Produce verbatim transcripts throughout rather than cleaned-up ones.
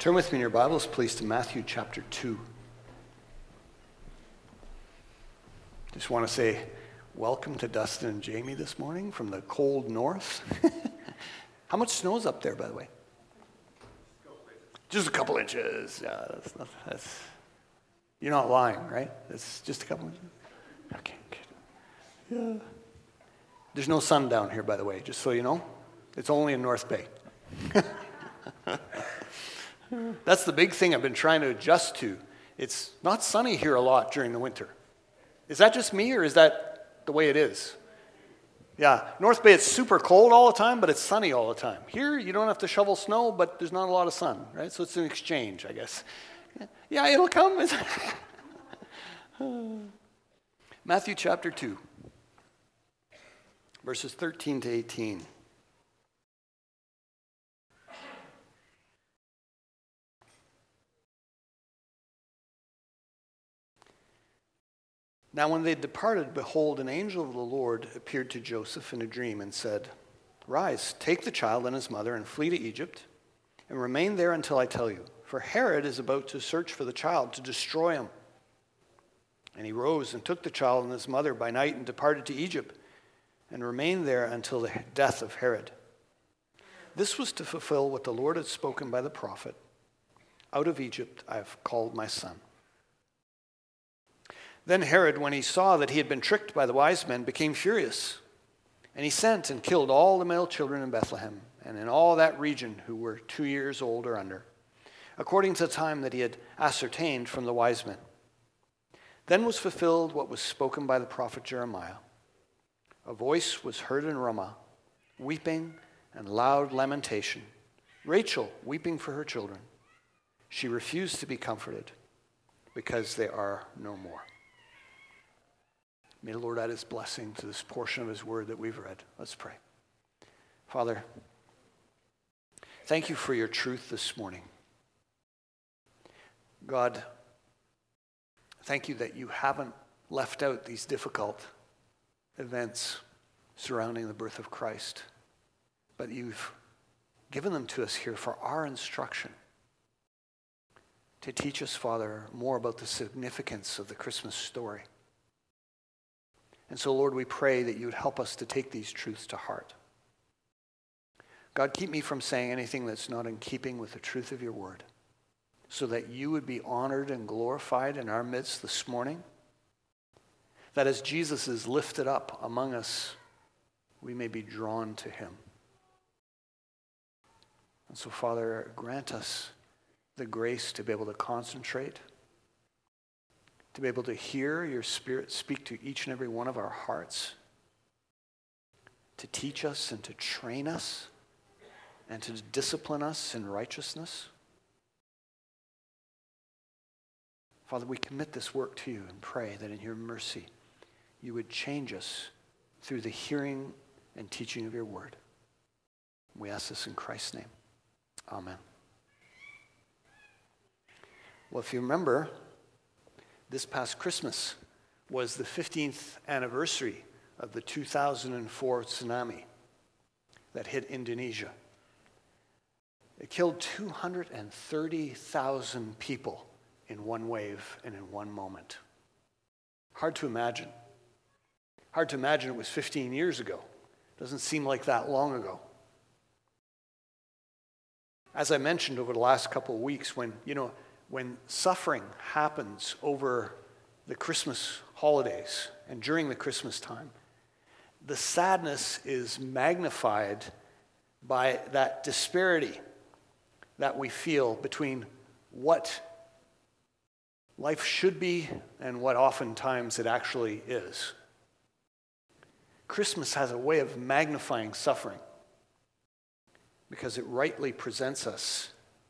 Turn with me in your Bibles, please, to Matthew chapter two. Just want to say welcome to Dustin and Jamie this morning from the cold north. How much snow's up there, by the way? Just a couple inches. Yeah, that's not, that's, you're not lying, right? It's just a couple inches? Okay, good. Yeah. There's no sun down here, by the way, just so you know. It's only in North Bay. That's the big thing I've been trying to adjust to. It's not sunny here a lot during the winter. Is that just me, or is that the way it is? Yeah, North Bay, it's super cold all the time, but it's sunny all the time. Here, you don't have to shovel snow, but there's not a lot of sun, right? So it's an exchange, I guess. Yeah, it'll come. Matthew chapter two, verses thirteen to eighteen. Now when they departed, behold, an angel of the Lord appeared to Joseph in a dream and said, "Rise, take the child and his mother and flee to Egypt, and remain there until I tell you. For Herod is about to search for the child to destroy him." And he rose and took the child and his mother by night and departed to Egypt, and remained there until the death of Herod. This was to fulfill what the Lord had spoken by the prophet, "Out of Egypt I have called my son." Then Herod, when he saw that he had been tricked by the wise men, became furious. And he sent and killed all the male children in Bethlehem and in all that region who were two years old or under, according to the time that he had ascertained from the wise men. Then was fulfilled what was spoken by the prophet Jeremiah. A voice was heard in Ramah, weeping and loud lamentation, Rachel weeping for her children. She refused to be comforted because they are no more. May the Lord add his blessing to this portion of his word that we've read. Let's pray. Father, thank you for your truth this morning. God, thank you that you haven't left out these difficult events surrounding the birth of Christ, but you've given them to us here for our instruction, to teach us, Father, more about the significance of the Christmas story. And so, Lord, we pray that you would help us to take these truths to heart. God, keep me from saying anything that's not in keeping with the truth of your word, so that you would be honored and glorified in our midst this morning, that as Jesus is lifted up among us, we may be drawn to him. And so, Father, grant us the grace to be able to concentrate, to be able to hear your Spirit speak to each and every one of our hearts, to teach us and to train us and to discipline us in righteousness. Father, we commit this work to you and pray that in your mercy you would change us through the hearing and teaching of your word. We ask this in Christ's name. Amen. Well, if you remember, this past Christmas was the fifteenth anniversary of the two thousand four tsunami that hit Indonesia. It killed two hundred thirty thousand people in one wave and in one moment. Hard to imagine. Hard to imagine it was fifteen years ago. Doesn't seem like that long ago. As I mentioned over the last couple of weeks, when, you know, when suffering happens over the Christmas holidays and during the Christmas time, the sadness is magnified by that disparity that we feel between what life should be and what oftentimes it actually is. Christmas has a way of magnifying suffering because it rightly presents us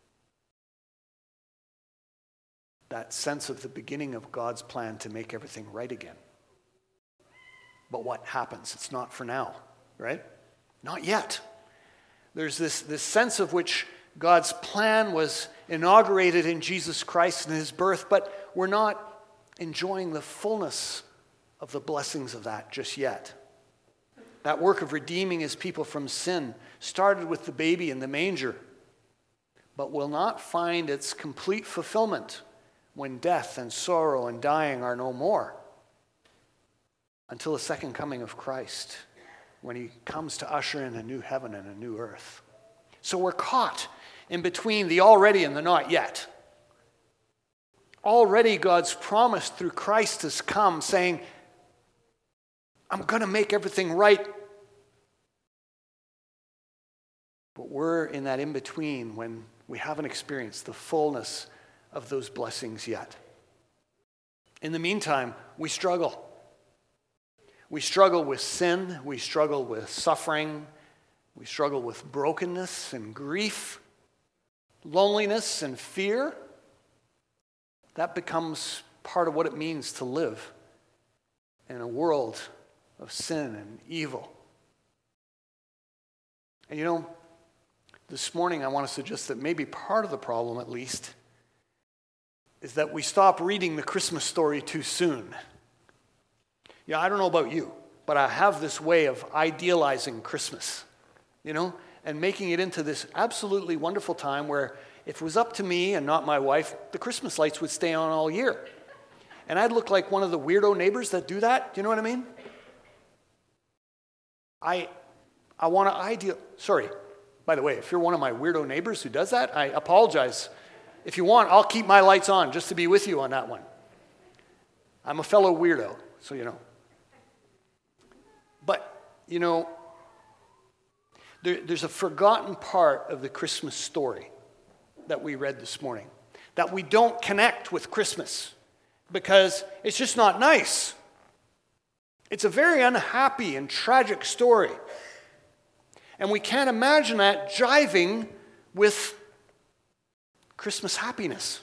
that sense of the beginning of God's plan to make everything right again. But what happens? It's not for now, right? Not yet. There's this, this sense of which God's plan was inaugurated in Jesus Christ and his birth, but we're not enjoying the fullness of the blessings of that just yet. That work of redeeming his people from sin started with the baby in the manger, but will not find its complete fulfillment when death and sorrow and dying are no more, until the second coming of Christ, when he comes to usher in a new heaven and a new earth. So we're caught in between the already and the not yet. Already God's promise through Christ has come, saying, I'm going to make everything right. But we're in that in-between when we haven't experienced the fullness of those blessings yet. In the meantime, we struggle. We struggle with sin. We struggle with suffering. We struggle with brokenness and grief, loneliness and fear. That becomes part of what it means to live in a world of sin and evil. And you know, this morning I want to suggest that maybe part of the problem, at least, is that we stop reading the Christmas story too soon. Yeah, I don't know about you, but I have this way of idealizing Christmas, you know, and making it into this absolutely wonderful time where if it was up to me and not my wife, the Christmas lights would stay on all year. And I'd look like one of the weirdo neighbors that do that. Do you know what I mean? I I want to ideal. Sorry, by the way, if you're one of my weirdo neighbors who does that, I apologize. If you want, I'll keep my lights on just to be with you on that one. I'm a fellow weirdo, so you know. But, you know, there, there's a forgotten part of the Christmas story that we read this morning, that we don't connect with Christmas because it's just not nice. It's a very unhappy and tragic story. And we can't imagine that jiving with Christmas happiness.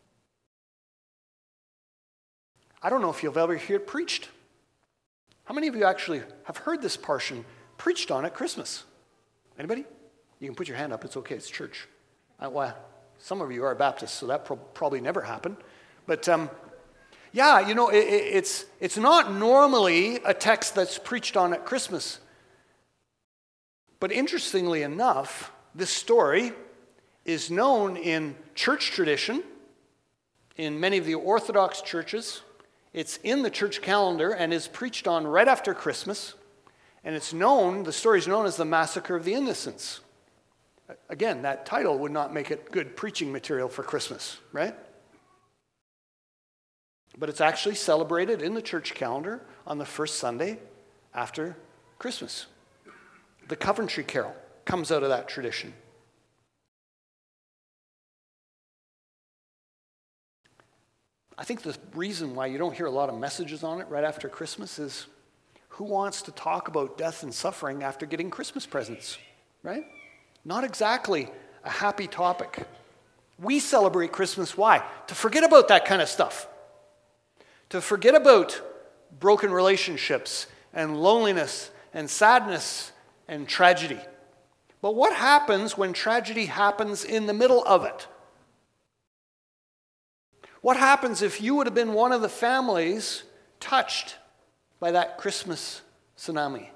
I don't know if you've ever heard it preached. How many of you actually have heard this portion preached on at Christmas? Anybody? You can put your hand up. It's okay. It's church. Uh, well, some of you are Baptists, so that pro- probably never happened. But um, yeah, you know, it, it, it's it's not normally a text that's preached on at Christmas. But interestingly enough, this story is known in church tradition, in many of the Orthodox churches. It's in the church calendar and is preached on right after Christmas. And it's known, the story is known as the Massacre of the Innocents. Again, that title would not make it good preaching material for Christmas, right? But it's actually celebrated in the church calendar on the first Sunday after Christmas. The Coventry Carol comes out of that tradition. I think the reason why you don't hear a lot of messages on it right after Christmas is who wants to talk about death and suffering after getting Christmas presents, right? Not exactly a happy topic. We celebrate Christmas, why? To forget about that kind of stuff. To forget about broken relationships and loneliness and sadness and tragedy. But what happens when tragedy happens in the middle of it? What happens if you would have been one of the families touched by that Christmas tsunami?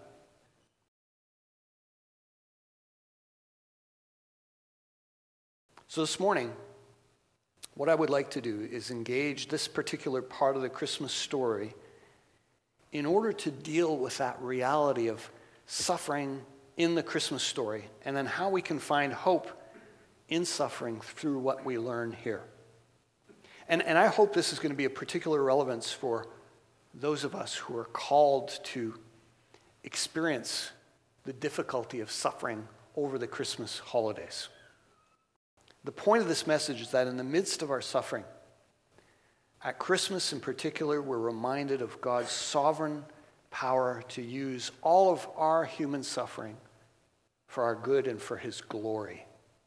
So this morning, what I would like to do is engage this particular part of the Christmas story in order to deal with that reality of suffering in the Christmas story, and then how we can find hope in suffering through what we learn here. And, and I hope this is going to be of particular relevance for those of us who are called to experience the difficulty of suffering over the Christmas holidays. The point of this message is that in the midst of our suffering, at Christmas in particular, we're reminded of God's sovereign power to use all of our human suffering for our good and for his glory.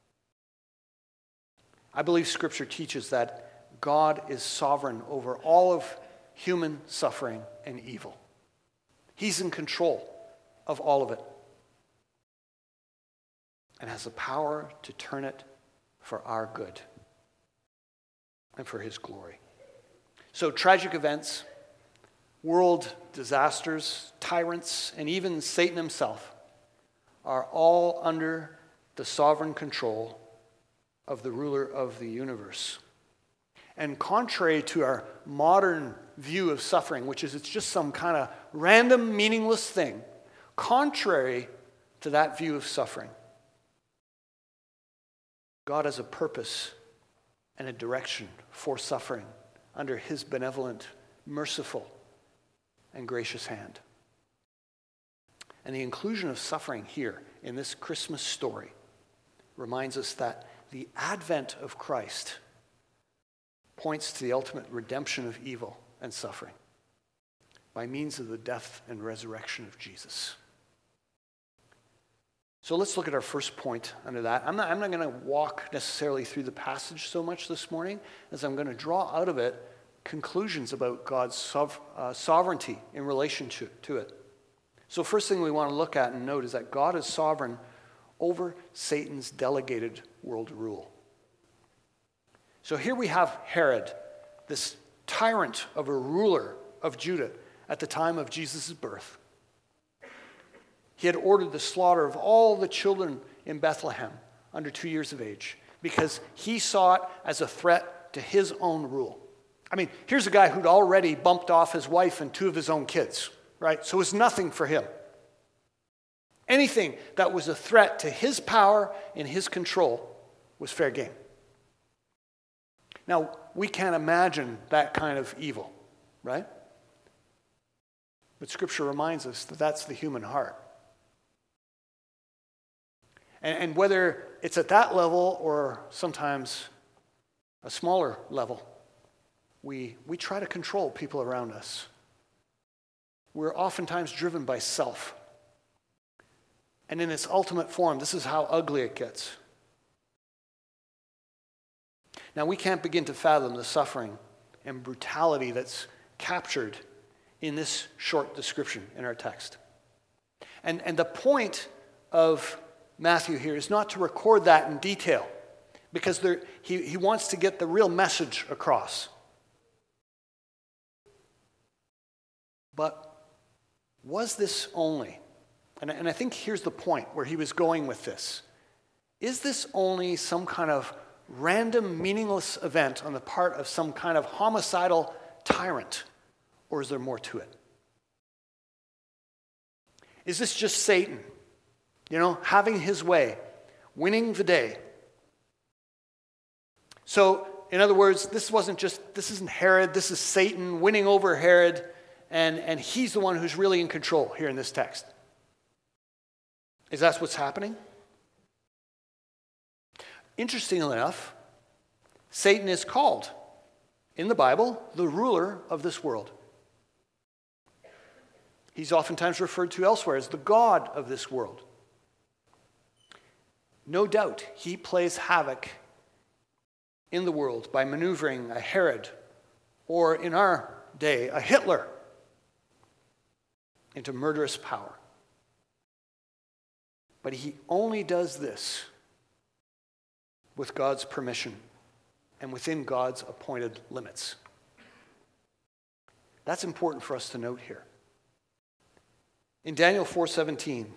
I believe Scripture teaches that God is sovereign over all of human suffering and evil. He's in control of all of it and has the power to turn it for our good and for his glory. So tragic events, world disasters, tyrants, and even Satan himself are all under the sovereign control of the ruler of the universe. And contrary to our modern view of suffering, which is it's just some kind of random, meaningless thing, contrary to that view of suffering, God has a purpose and a direction for suffering under his benevolent, merciful, and gracious hand. And the inclusion of suffering here in this Christmas story reminds us that the advent of Christ points to the ultimate redemption of evil and suffering by means of the death and resurrection of Jesus. So let's look at our first point under that. I'm not, I'm not going to walk necessarily through the passage so much this morning as I'm going to draw out of it conclusions about God's sov- uh, sovereignty in relation to, to it. So first thing we want to look at and note is that God is sovereign over Satan's delegated world rule. So here we have Herod, this tyrant of a ruler of Judah at the time of Jesus' birth. He had ordered the slaughter of all the children in Bethlehem under two years of age because he saw it as a threat to his own rule. I mean, here's a guy who'd already bumped off his wife and two of his own kids, right? So it was nothing for him. Anything that was a threat to his power and his control was fair game. Now, we can't imagine that kind of evil, right? But Scripture reminds us that that's the human heart. And, and whether it's at that level or sometimes a smaller level, we, we try to control people around us. We're oftentimes driven by self. And in its ultimate form, this is how ugly it gets. Now, we can't begin to fathom the suffering and brutality that's captured in this short description in our text. And, and the point of Matthew here is not to record that in detail, because there, he, he wants to get the real message across. But was this only, and, and I think here's the point where he was going with this, is this only some kind of random, meaningless event on the part of some kind of homicidal tyrant, or is there more to it? Is this just Satan, you know, having his way, winning the day? So, in other words, this wasn't just, this isn't Herod, this is Satan winning over Herod, and, and he's the one who's really in control here in this text. Is that what's happening? Interestingly enough, Satan is called in the Bible the ruler of this world. He's oftentimes referred to elsewhere as the god of this world. No doubt he plays havoc in the world by maneuvering a Herod, or in our day, a Hitler, into murderous power. But he only does this with God's permission and within God's appointed limits. That's important for us to note here. In Daniel four seventeen,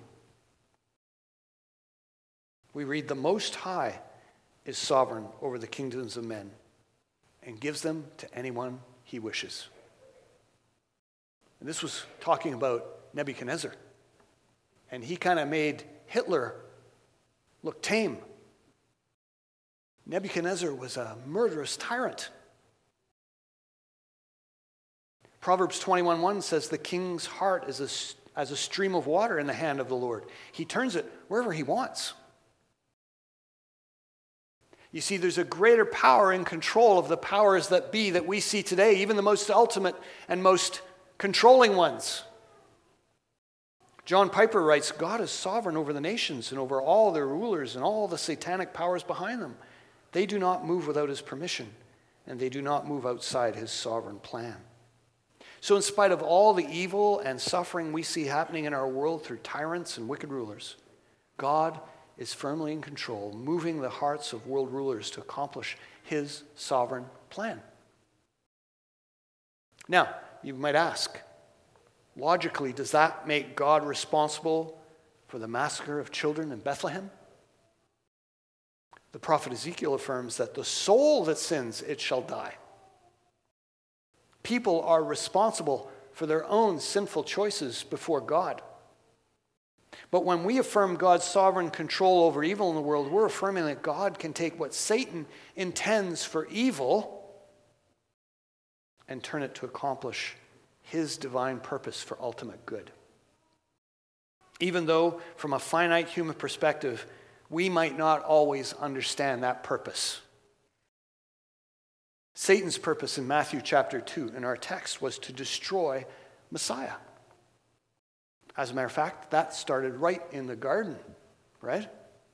we read, "The Most High is sovereign over the kingdoms of men and gives them to anyone he wishes." And this was talking about Nebuchadnezzar. And he kind of made Hitler look tame. Nebuchadnezzar was a murderous tyrant. Proverbs twenty-one one says, "The king's heart is a, as a stream of water in the hand of the Lord. He turns it wherever he wants." You see, there's a greater power in control of the powers that be that we see today, even the most ultimate and most controlling ones. John Piper writes, "God is sovereign over the nations and over all their rulers and all the satanic powers behind them. They do not move without his permission, and they do not move outside his sovereign plan." So in spite of all the evil and suffering we see happening in our world through tyrants and wicked rulers, God is firmly in control, moving the hearts of world rulers to accomplish his sovereign plan. Now, you might ask, logically, does that make God responsible for the massacre of children in Bethlehem? The prophet Ezekiel affirms that the soul that sins, it shall die. People are responsible for their own sinful choices before God. But when we affirm God's sovereign control over evil in the world, we're affirming that God can take what Satan intends for evil and turn it to accomplish his divine purpose for ultimate good. Even though, from a finite human perspective, we might not always understand that purpose. Satan's purpose in Matthew chapter two in our text was to destroy Messiah. As a matter of fact, that started right in the garden, right?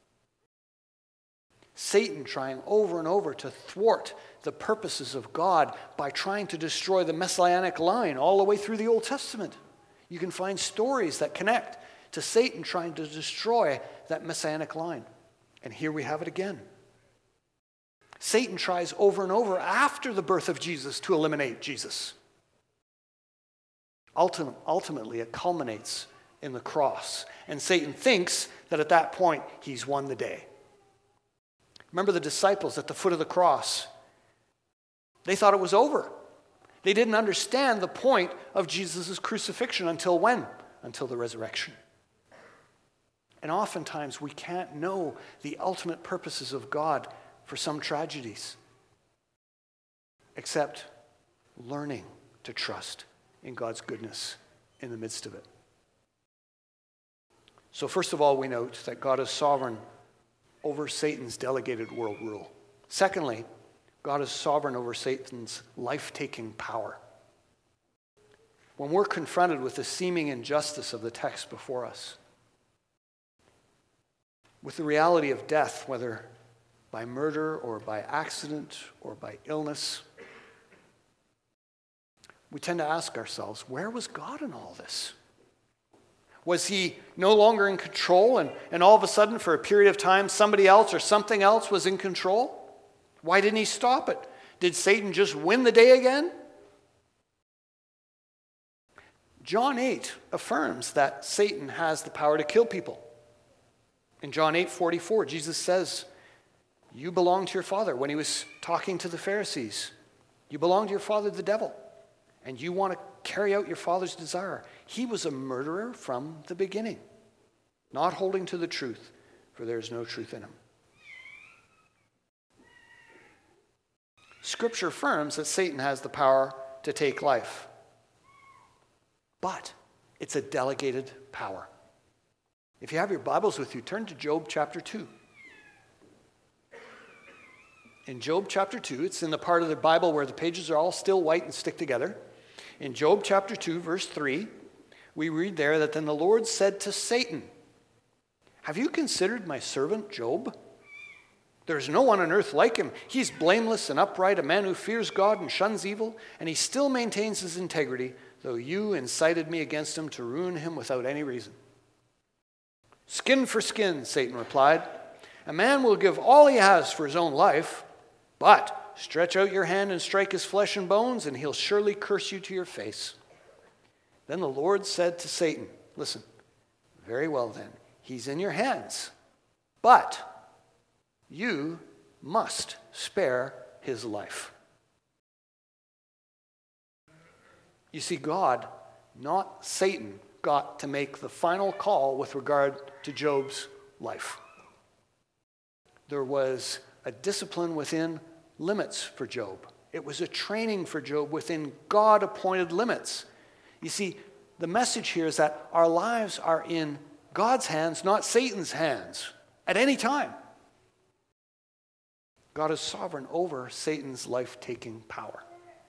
Satan trying over and over to thwart the purposes of God by trying to destroy the messianic line all the way through the Old Testament. You can find stories that connect to Satan trying to destroy that messianic line. And here we have it again. Satan tries over and over after the birth of Jesus to eliminate Jesus. Ultim- ultimately, it culminates in the cross. And Satan thinks that at that point, he's won the day. Remember the disciples at the foot of the cross? They thought it was over. They didn't understand the point of Jesus' crucifixion until when? Until the resurrection. And oftentimes we can't know the ultimate purposes of God for some tragedies, except learning to trust in God's goodness in the midst of it. So first of all, we note that God is sovereign over Satan's delegated world rule. Secondly, God is sovereign over Satan's life-taking power. When we're confronted with the seeming injustice of the text before us, with the reality of death, whether by murder or by accident or by illness, we tend to ask ourselves, where was God in all this? Was he no longer in control and, and all of a sudden for a period of time somebody else or something else was in control? Why didn't he stop it? Did Satan just win the day again? John eight affirms that Satan has the power to kill people. In John eight forty-four, Jesus says, you belong to your father. When he was talking to the Pharisees, you belong to your father, the devil, and you want to carry out your father's desire. He was a murderer from the beginning, not holding to the truth, for there is no truth in him. Scripture affirms that Satan has the power to take life, but it's a delegated power. If you have your Bibles with you, turn to Job chapter two. In Job chapter two, it's in the part of the Bible where the pages are all still white and stick together. In Job chapter two, verse three, we read there that then the Lord said to Satan, have you considered my servant Job? There is no one on earth like him. He's blameless and upright, a man who fears God and shuns evil, and he still maintains his integrity, though you incited me against him to ruin him without any reason. Skin for skin, Satan replied. A man will give all he has for his own life, but stretch out your hand and strike his flesh and bones, and he'll surely curse you to your face. Then the Lord said to Satan, listen, very well then, he's in your hands, but you must spare his life. You see, God, not Satan, got to make the final call with regard to Job's life. There was a discipline within limits for Job. It was a training for Job within God-appointed limits. You see, the message here is that our lives are in God's hands, not Satan's hands, at any time. God is sovereign over Satan's life-taking power.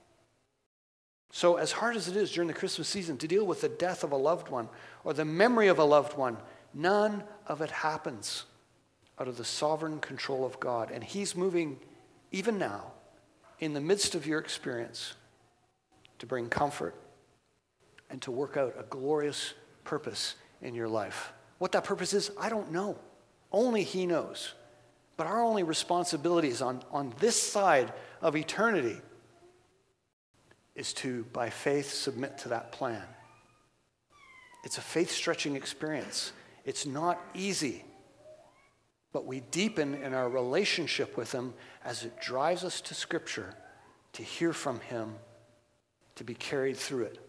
So as hard as it is during the Christmas season to deal with the death of a loved one or the memory of a loved one, none of it happens out of the sovereign control of God. And he's moving even now in the midst of your experience to bring comfort and to work out a glorious purpose in your life. What that purpose is, I don't know. Only he knows. But our only responsibility is on, on this side of eternity is to, by faith, submit to that plan. It's a faith-stretching experience. It's not easy. but we deepen in our relationship with him as it drives us to Scripture to hear from him, to be carried through it.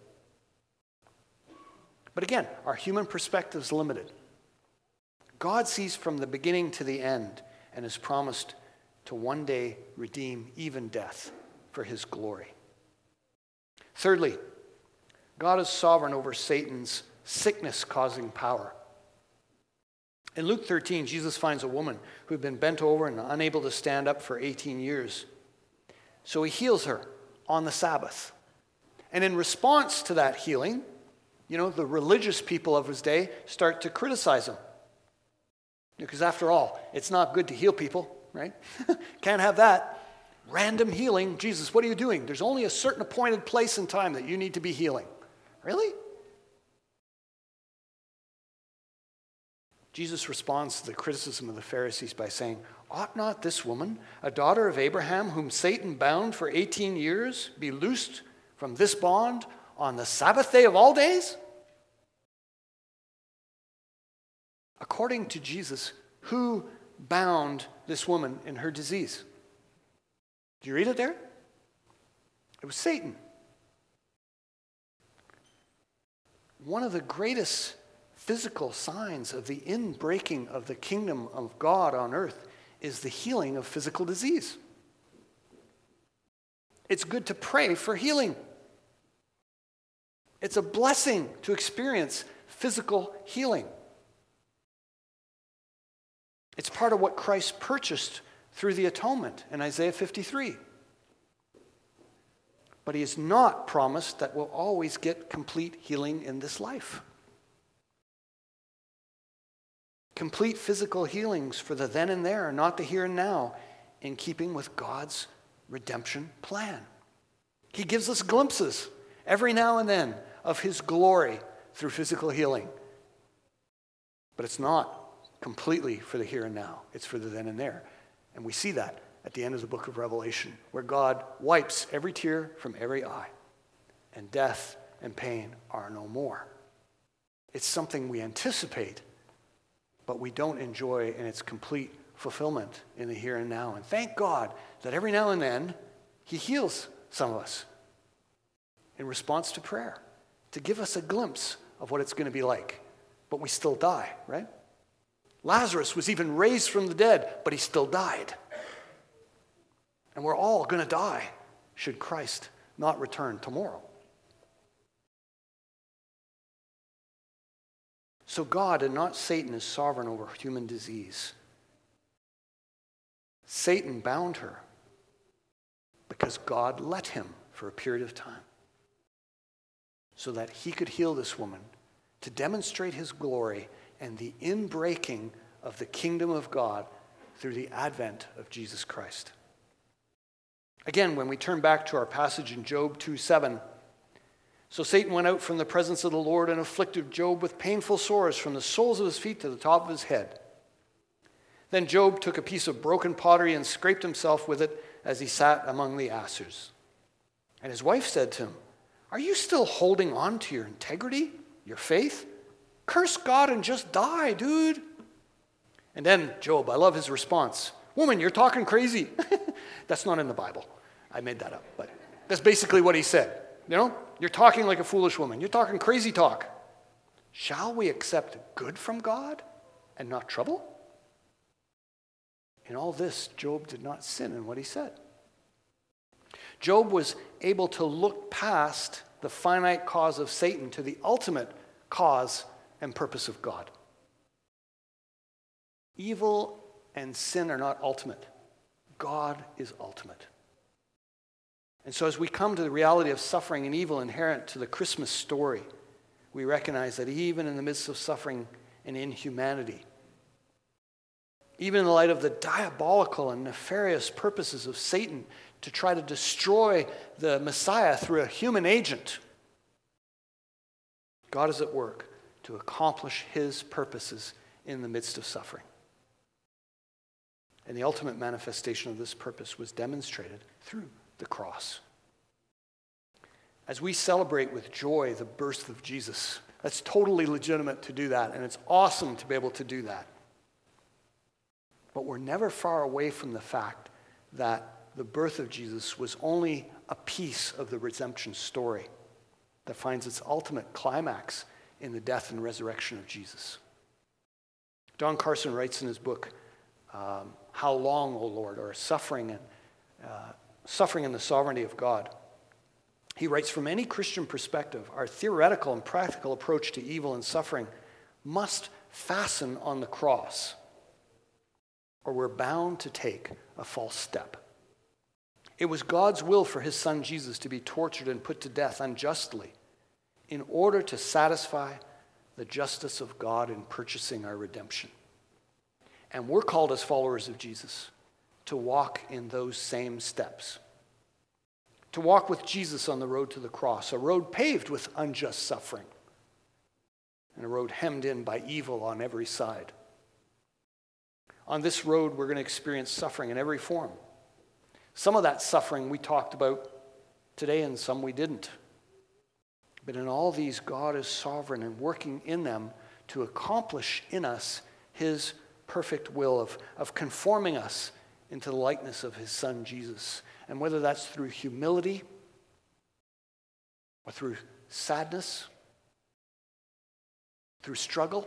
But again, our human perspective is limited. God sees from the beginning to the end and has promised to one day redeem even death for his glory. Thirdly, God is sovereign over Satan's sickness-causing power. In Luke thirteen, Jesus finds a woman who had been bent over and unable to stand up for eighteen years. So he heals her on the Sabbath. And in response to that healing, you know, the religious people of his day start to criticize him. Because after all, it's not good to heal people, right? Can't have that. Random healing. Jesus, what are you doing? There's only a certain appointed place and time that you need to be healing. Really? Jesus responds to the criticism of the Pharisees by saying, ought not this woman, a daughter of Abraham, whom Satan bound for eighteen years, be loosed from this bond on the Sabbath day of all days? According to Jesus, who bound this woman in her disease? Do you read it there? It was Satan. One of the greatest physical signs of the inbreaking of the kingdom of God on earth is the healing of physical disease. It's good to pray for healing. It's a blessing to experience physical healing. It's part of what Christ purchased through the atonement in Isaiah fifty-three. But he has not promised that we'll always get complete healing in this life. Complete physical healings for the then and there, not the here and now, in keeping with God's redemption plan. He gives us glimpses every now and then of his glory through physical healing. But it's not completely for the here and now. It's for the then and there. And we see that at the end of the book of Revelation, where God wipes every tear from every eye, and death and pain are no more. It's something we anticipate, but we don't enjoy in its complete fulfillment in the here and now. And thank God that every now and then he heals some of us in response to prayer, to give us a glimpse of what it's going to be like. But we still die, right? Lazarus was even raised from the dead, but he still died. And we're all going to die should Christ not return tomorrow. So God and not Satan is sovereign over human disease. Satan bound her because God let him for a period of time so that he could heal this woman to demonstrate his glory and the inbreaking of the kingdom of God through the advent of Jesus Christ. Again, when we turn back to our passage in Job two seven, so Satan went out from the presence of the Lord and afflicted Job with painful sores from the soles of his feet to the top of his head. Then Job took a piece of broken pottery and scraped himself with it as he sat among the asters. And his wife said to him, "Are you still holding on to your integrity, your faith? Curse God and just die, dude." And then Job, I love his response. "Woman, you're talking crazy." That's not in the Bible. I made that up, but that's basically what he said. You know, you're talking like a foolish woman. You're talking crazy talk. Shall we accept good from God and not trouble? In all this, Job did not sin in what he said. Job was able to look past the finite cause of Satan to the ultimate cause and purpose of God. Evil and sin are not ultimate. God is ultimate. And so as we come to the reality of suffering and evil inherent to the Christmas story, we recognize that even in the midst of suffering and inhumanity, even in the light of the diabolical and nefarious purposes of Satan to try to destroy the Messiah through a human agent, God is at work to accomplish his purposes in the midst of suffering. And the ultimate manifestation of this purpose was demonstrated through the cross. As we celebrate with joy the birth of Jesus, that's totally legitimate to do that, and it's awesome to be able to do that. But we're never far away from the fact that the birth of Jesus was only a piece of the redemption story that finds its ultimate climax in the death and resurrection of Jesus. Don Carson writes in his book, um, How Long, O Lord, or Suffering and, uh, Suffering and the Sovereignty of God. He writes, from any Christian perspective, our theoretical and practical approach to evil and suffering must fasten on the cross, or we're bound to take a false step. It was God's will for his son Jesus to be tortured and put to death unjustly in order to satisfy the justice of God in purchasing our redemption. And we're called as followers of Jesus to walk in those same steps. To walk with Jesus on the road to the cross, a road paved with unjust suffering, and a road hemmed in by evil on every side. On this road, we're going to experience suffering in every form. Some of that suffering we talked about today, and some we didn't. But in all these, God is sovereign and working in them to accomplish in us his perfect will of, of conforming us into the likeness of his son, Jesus. And whether that's through humility or through sadness, through struggle,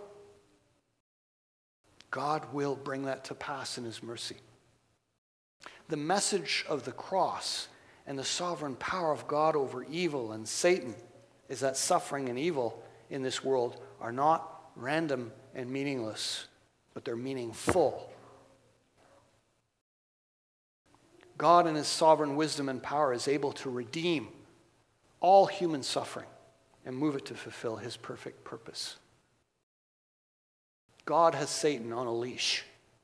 God will bring that to pass in his mercy. The message of the cross and the sovereign power of God over evil and Satan is that suffering and evil in this world are not random and meaningless, but they're meaningful. God in his sovereign wisdom and power is able to redeem all human suffering and move it to fulfill his perfect purpose. God has Satan on a leash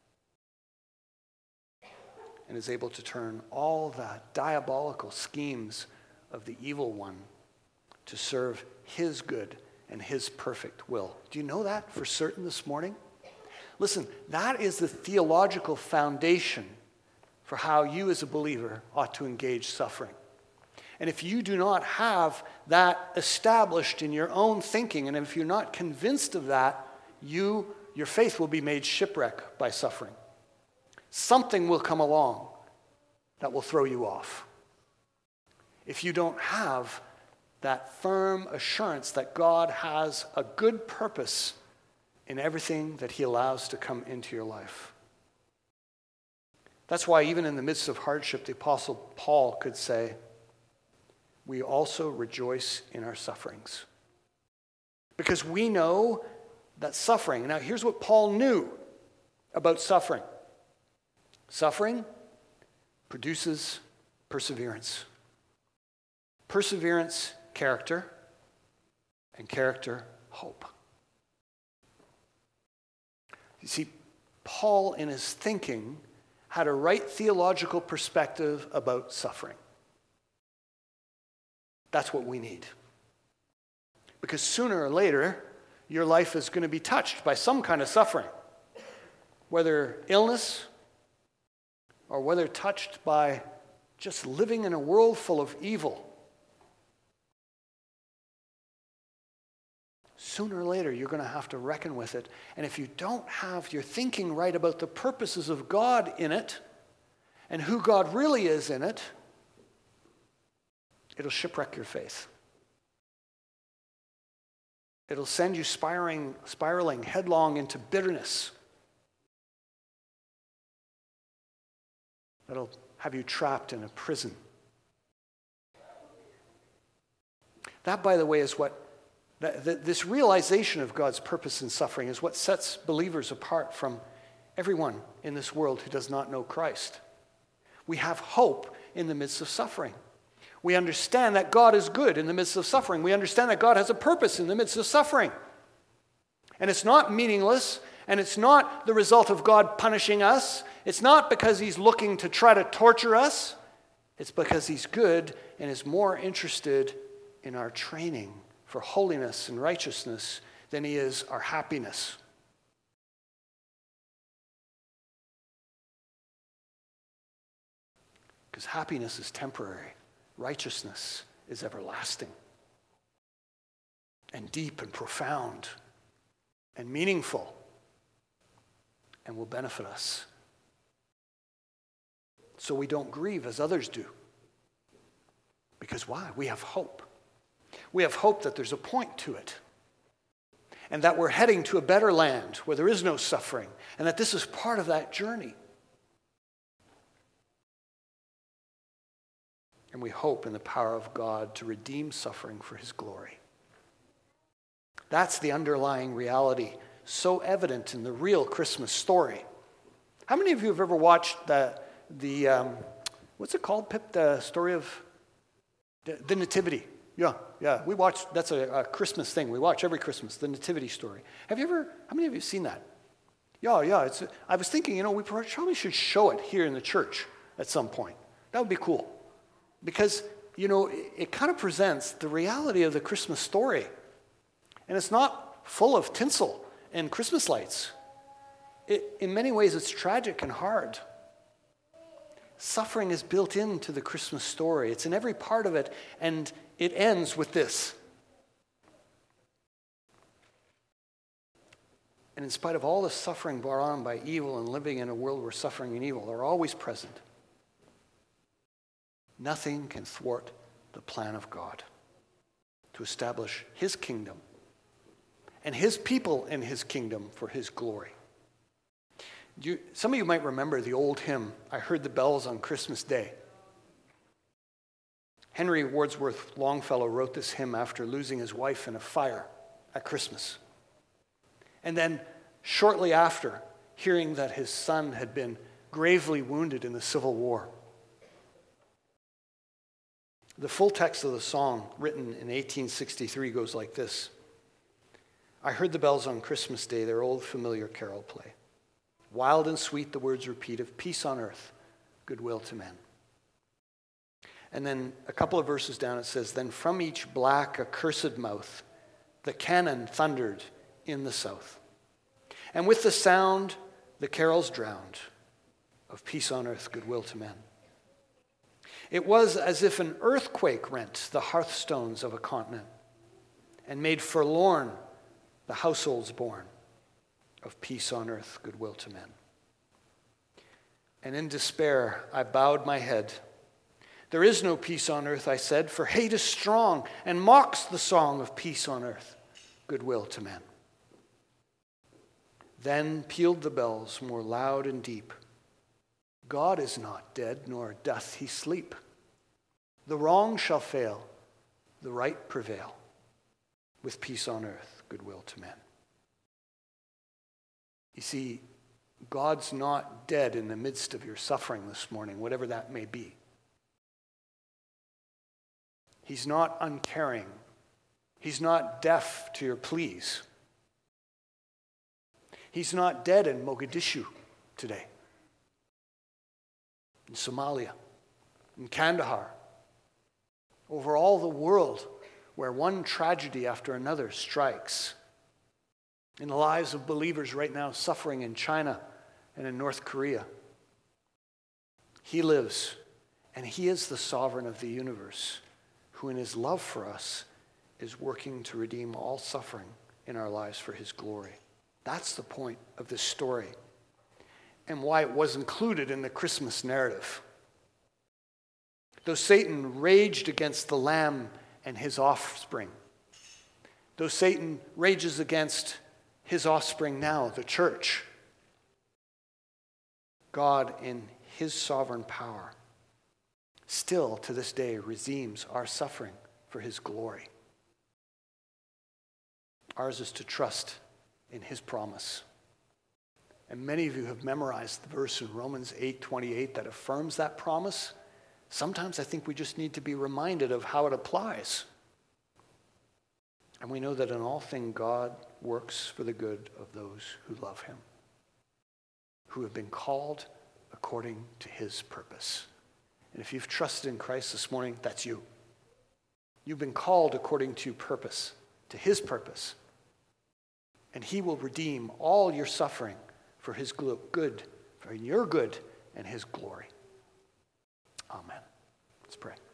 and is able to turn all the diabolical schemes of the evil one to serve his good and his perfect will. Do you know that for certain this morning? Listen, that is the theological foundation for how you as a believer ought to engage suffering. And if you do not have that established in your own thinking, and if you're not convinced of that, you, your faith will be made shipwreck by suffering. Something will come along that will throw you off. If you don't have that firm assurance that God has a good purpose in everything that he allows to come into your life. That's why even in the midst of hardship, the Apostle Paul could say, we also rejoice in our sufferings. Because we know that suffering, now here's what Paul knew about suffering. Suffering produces perseverance. Perseverance, character, and character, hope. You see, Paul in his thinking had a right theological perspective about suffering. That's what we need. Because sooner or later, your life is going to be touched by some kind of suffering. Whether illness, or whether touched by just living in a world full of evil. Sooner or later, you're going to have to reckon with it. And if you don't have your thinking right about the purposes of God in it, and who God really is in it, it'll shipwreck your faith. It'll send you spiraling, spiraling headlong into bitterness. It'll have you trapped in a prison. That, by the way, is what this realization of God's purpose in suffering is what sets believers apart from everyone in this world who does not know Christ. We have hope in the midst of suffering. We understand that God is good in the midst of suffering. We understand that God has a purpose in the midst of suffering. And it's not meaningless, and it's not the result of God punishing us. It's not because he's looking to try to torture us. It's because he's good and is more interested in our training for holiness and righteousness than he is our happiness. Because happiness is temporary. Righteousness is everlasting and deep and profound and meaningful and will benefit us so we don't grieve as others do. Because why? We have hope. We have hope that there's a point to it, and that we're heading to a better land where there is no suffering, and that this is part of that journey. And we hope in the power of God to redeem suffering for his glory. That's the underlying reality, so evident in the real Christmas story. How many of you have ever watched the, the um, what's it called, Pip? The story of the, the Nativity. Yeah, yeah. We watch, that's a, a Christmas thing. We watch every Christmas, the Nativity story. Have you ever, how many of you have seen that? Yeah, yeah. It's. I was thinking, you know, we probably should show it here in the church at some point. That would be cool. Because, you know, it, it kind of presents the reality of the Christmas story. And it's not full of tinsel and Christmas lights. It, in many ways, it's tragic and hard. Suffering is built into the Christmas story. It's in every part of it, and it ends with this. And in spite of all the suffering brought on by evil and living in a world where suffering and evil are always present, nothing can thwart the plan of God to establish his kingdom and his people in his kingdom for his glory. You, some of you might remember the old hymn, I Heard the Bells on Christmas Day. Henry Wadsworth Longfellow wrote this hymn after losing his wife in a fire at Christmas. And then shortly after, hearing that his son had been gravely wounded in the Civil War. The full text of the song, written in eighteen sixty-three, goes like this. I heard the bells on Christmas Day, their old familiar carol play. Wild and sweet the words repeat of peace on earth, goodwill to men. And then a couple of verses down it says, then from each black accursed mouth, the cannon thundered in the south. And with the sound, the carols drowned of peace on earth, goodwill to men. It was as if an earthquake rent the hearthstones of a continent and made forlorn the households born of peace on earth, goodwill to men. And in despair, I bowed my head. There is no peace on earth, I said, for hate is strong and mocks the song of peace on earth, goodwill to men. Then pealed the bells more loud and deep. God is not dead, nor doth he sleep. The wrong shall fail, the right prevail, with peace on earth, goodwill to men. You see, God's not dead in the midst of your suffering this morning, whatever that may be. He's not uncaring. He's not deaf to your pleas. He's not dead in Mogadishu today, in Somalia, in Kandahar, over all the world where one tragedy after another strikes. In the lives of believers right now suffering in China and in North Korea. He lives, and he is the sovereign of the universe, who in his love for us is working to redeem all suffering in our lives for his glory. That's the point of this story, and why it was included in the Christmas narrative. Though Satan raged against the Lamb and his offspring, though Satan rages against his offspring now, the church, God in his sovereign power still to this day redeems our suffering for his glory. Ours is to trust in his promise. And many of you have memorized the verse in Romans eight twenty-eight that affirms that promise. Sometimes I think we just need to be reminded of how it applies. And we know that in all things God works for the good of those who love him, who have been called according to his purpose. And if you've trusted in Christ this morning, that's you. You've been called according to purpose, to his purpose. And he will redeem all your suffering for his good, for your good and his glory. Amen. Let's pray.